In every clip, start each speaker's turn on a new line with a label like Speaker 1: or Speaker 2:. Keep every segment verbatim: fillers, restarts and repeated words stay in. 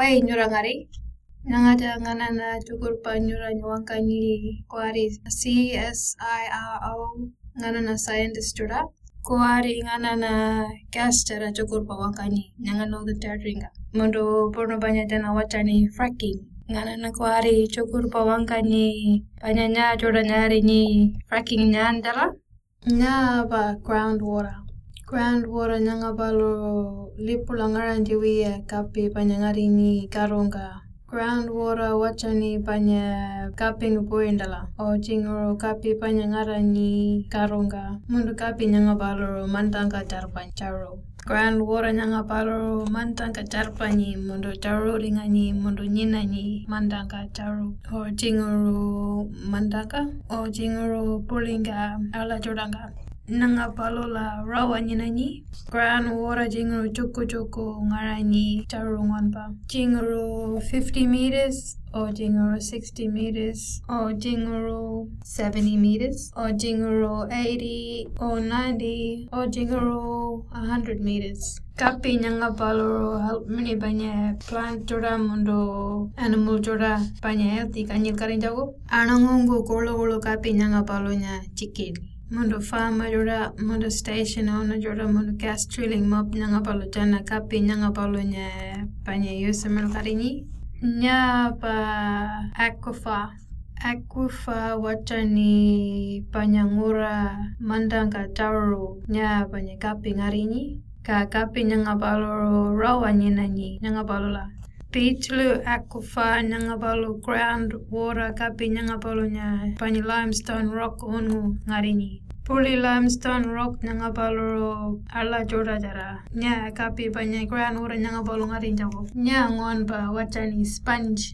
Speaker 1: Wai nyurangari. Nangata nganana chukurpa nyuranya wankani kuari C S I R O nganana scientist jura. Kuari nganana gas cara chukurpa wankani nangano the tadringa. Mundo porno banyak dana wachani fracking. Nganana kuari chukurpa wankani banyaknya jura nyari ni fracking nyandala. Nya ba groundwater. Groundwater nyanga balo lipulangaran jiwi kapi panyangari ni karonga. Groundwater wachani panya kapi ngupuindala. O jingoro kapi panyangara ni karonga. Mundu kapi nyanga balo mantangka charpancharo. Groundwater nyanga balo mantangka charpani mundu charo ringani mundu nyina ni mantangka charo. O jingoro mantangka. O jingoro pulinga ala jodanga. Nanga palola rawa nyinani groundwater jingro chuku chuku ngarani charunganpa jingro fifty meters or jingro sixty meters or jingro seventy meters or jingro eighty or ninety or jingro one hundred meters. Kapi nyanga paloro help mini banya plant joda mundo animal joda banya healthy kanyil karinjago anangongo kolo kolo kapi nyanga palonya chikili. Mundo farmer joda, mundo station owner joda, mundo gas drilling mob nyanga palo jana kapi nyanga palo nya panya yusamel karini. Nya pa aquifer. Aquifer wachani panya ngura mandanga taro nya panya kapi ngarini. Ka kapi nyanga palo rawa nyinani nyanga palo la. Pitlu aquifer nyanga palo groundwater kapi nyanga palo nya panya limestone rock ungu ngarini. Puli limestone rock nyanga palo ala joda jara. Nya kapi panya groundwater nyanga palo ngarini jago. Nya ngon pa wachani sponge.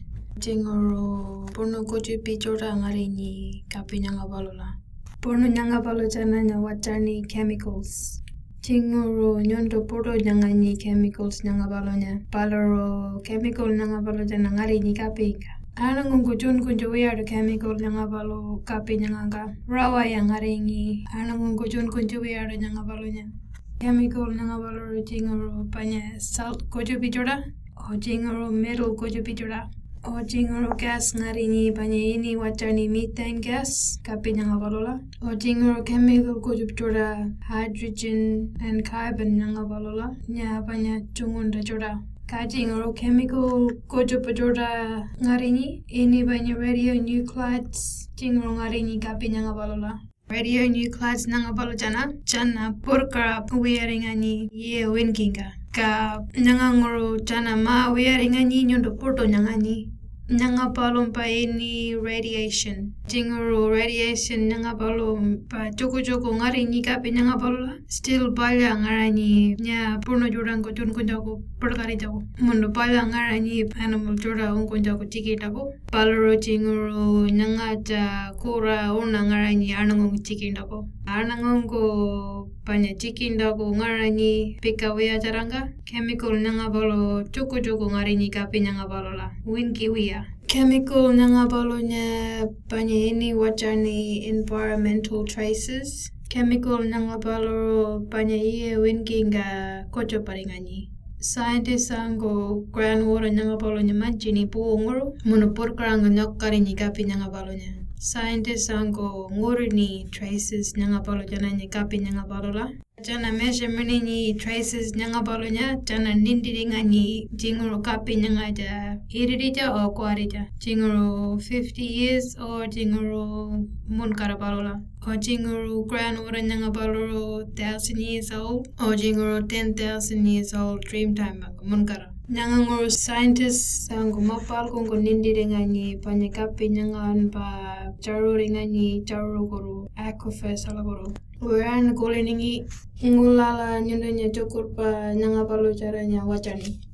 Speaker 1: Jingoro puno kujupi joda ngarini kapi nyanga palo la. Puno nyanga palo jana nya wachani chemicals. Jingoro nyondo puro nyangani chemicals nyanga palo nya. Paloro chemical nyanga palo jana ngarini kapi ka. Anang kujun kunjo wiar chemical nyanga palo kapi nyanga rawa yang ngaringi. Anang kujun kunjo wiar nyanga palo nya. Chemical nyanga palo jingoro panya salt kujo bijoda. O jingoro metal kujo bijoda. O jingoro gas ngaringi panya ini wachani methane gas kapi nyanga palo la. O jingoro chemical kujo bijoda hydrogen and carbon nyanga palo la. Nya panya chungunda joda. Kajingoro chemical kojo pajoda ngarini ini banyak radionuclides jingoro ngarini kapi nyanga balola radionuclides nanga balo jana jana purka wiaringani ye winkinga ka nyanga ngoro jana ma wiaringani nyondo porto nyangani nyanga palom pa ini radiation jingoro radiation nyanga palom pa joko joko ngarini kapi nyanga balola still bala ngarani nya purno jurang ko jun kunjago perkari jago mundo bala ngarani animal jura un kunjago tiki jago paloro jingoro nyanga ja kura una ngarani anango tiki jago anango panya tiki jago ngarani pika wea jaranga chemical nyanga balo joko joko ngarini kapi nyanga balola winki wea chemical nyanga balonya panya ini wachani environmental traces. Chemical nyanga balo panya iye winkinga kocho paringani. Scientists ango groundwater nyanga balonya manjini puunguru munupur karanga nyokari kapi nyanga balonya. Scientists ango ngurini traces nyanga balo jana kapi nyanga balola. Jana measurement ni traces nyanga balonya jana nindiringa ni jingoro kapi nyanga ja iririja o kuarija jingoro fifty years o jingoro mun karabalola o jingoro groundwater nyanga baloro one thousand years old o jingoro ten thousand years old dreamtime mun kara nyanga ngoro scientists ango mapal kongo nindiringa ni panya kapi nyanga pa charo ringa ni charo goro aquifer salagoro Weran kuliningi ngulala nyonya cukur pa nyanga palo caranya wachani.